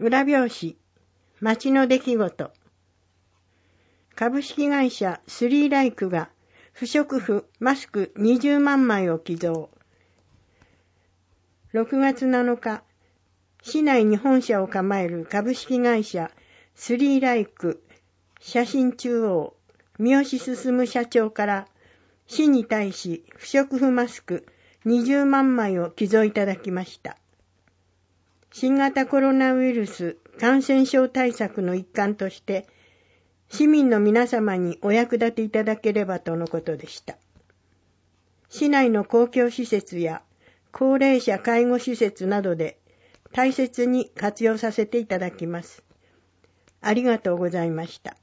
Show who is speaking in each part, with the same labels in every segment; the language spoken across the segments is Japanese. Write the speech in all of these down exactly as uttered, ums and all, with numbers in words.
Speaker 1: 裏表紙、街の出来事。株式会社スリーライクが不織布マスクにじゅうまんまいを寄贈。ろくがつなのか、市内に本社を構える株式会社スリーライク写真中央三好進社長から市に対し不織布マスクにじゅうまんまいを寄贈いただきました。新型コロナウイルス感染症対策の一環として市民の皆様にお役立ていただければとのことでした。市内の公共施設や高齢者介護施設などで大切に活用させていただきます。ありがとうございました。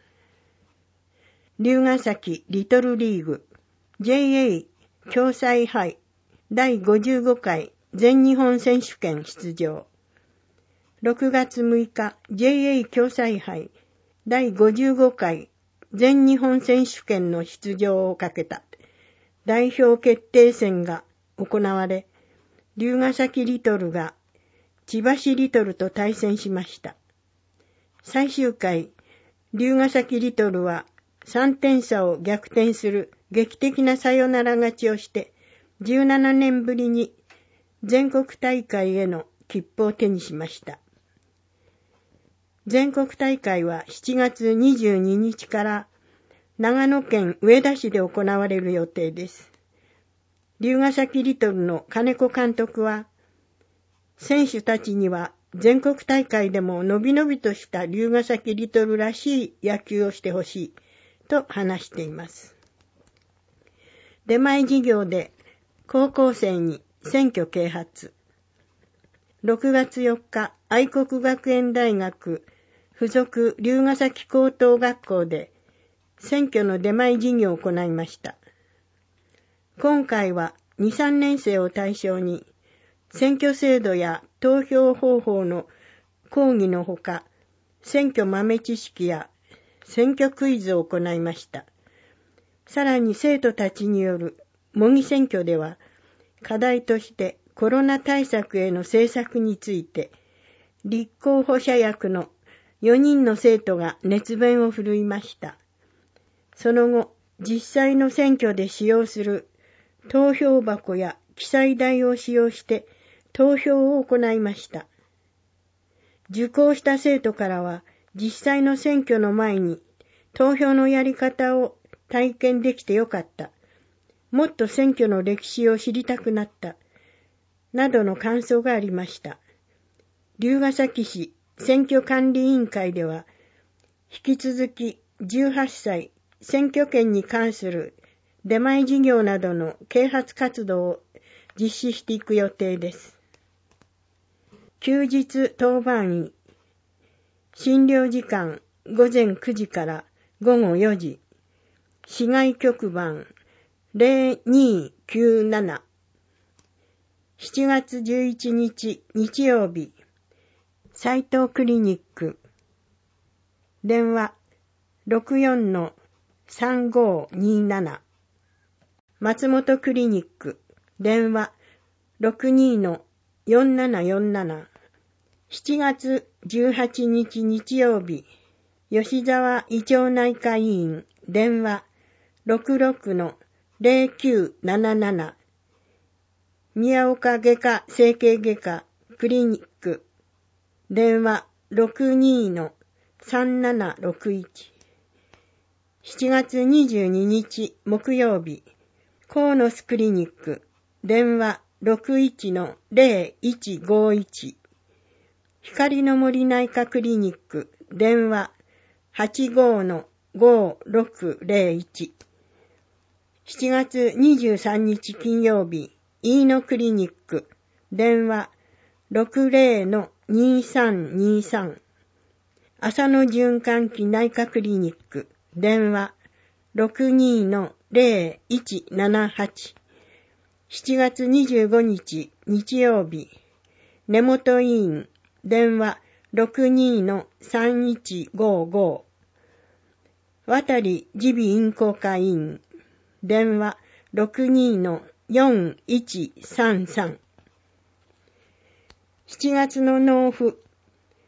Speaker 1: 龍ヶ崎リトルリーグ ジェイエー 共済杯だいごじゅうごかい全日本選手権出場。ろくがつむいか ジェイエー 共済杯だいごじゅうごかい全日本選手権の出場をかけた代表決定戦が行われ、龍ヶ崎リトルが千葉市リトルと対戦しました。最終回、龍ヶ崎リトルはさんてんさを逆転する劇的なサヨナラ勝ちをしてじゅうななねんぶりに全国大会への切符を手にしました。全国大会はしちがつにじゅうににちから長野県上田市で行われる予定です。龍ヶ崎リトルの金子監督は、選手たちには全国大会でものびのびとした龍ヶ崎リトルらしい野球をしてほしいと話しています。出前授業で高校生に選挙啓発。ろくがつよっか、愛国学園大学附属龍ヶ崎高等学校で選挙の出前授業を行いました。今回はに、さんねんせいを対象に選挙制度や投票方法の講義のほか、選挙豆知識や選挙クイズを行いました。さらに生徒たちによる模擬選挙では、課題としてコロナ対策への政策について、立候補者役のよにんの生徒が熱弁を振るいました。その後、実際の選挙で使用する投票箱や記載台を使用して投票を行いました。受講した生徒からは、実際の選挙の前に投票のやり方を体験できてよかった。もっと選挙の歴史を知りたくなった。などの感想がありました。龍ヶ崎市選挙管理委員会では、引き続きじゅうはっさい選挙権に関する出前授業などの啓発活動を実施していく予定です。休日当番医。診療時間ごぜんくじからごごよじ。市外局番ゼロにきゅうなな。しちがつじゅういちにち日曜日。斉藤クリニック。電話 ろくよんのさんごになな。松本クリニック。電話 ろくにのよんななよんなな。しちがつじゅうはちにち日曜日。吉沢医長内科医院。電話 ろくろくのゼロきゅうなななな。宮岡外科整形外科クリニック。電話 ろくにのさんななろくいち。しちがつにじゅうににち木曜日。コーノスクリニック。電話 ろくいちのゼロいちごいち。光の森内科クリニック。電話はちごのごろくゼロいち。しちがつにじゅうさんにち金曜日。飯野クリニック。電話ろくぜろのにさんにさん。浅野循環器内科クリニック。電話ろくにのゼロいちななはち。しちがつにじゅうごにち日曜日。根本医院。電話ろくにのさんいちごご。渡り耳鼻咽喉科医院。電話ろくにのよんいちさんさん。しちがつの納付。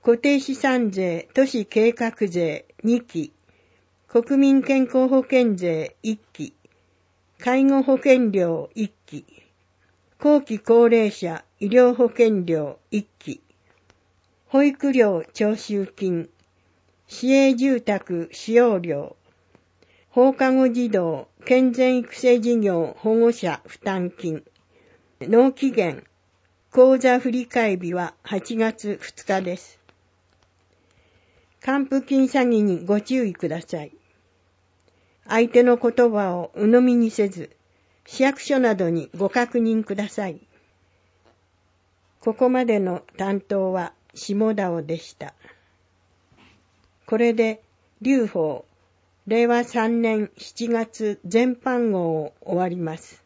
Speaker 1: 固定資産税、都市計画税にき、国民健康保険税いっき、介護保険料いっき、後期高齢者医療保険料いっき、保育料徴収金、市営住宅使用料、放課後児童健全育成事業保護者負担金、納期限、口座振替日ははちがつふつかです。還付金詐欺にご注意ください。相手の言葉を鵜呑みにせず、市役所などにご確認ください。ここまでの担当は下田尾でした。これで、劉邦、れいわさんねんしちがつ全般号を終わります。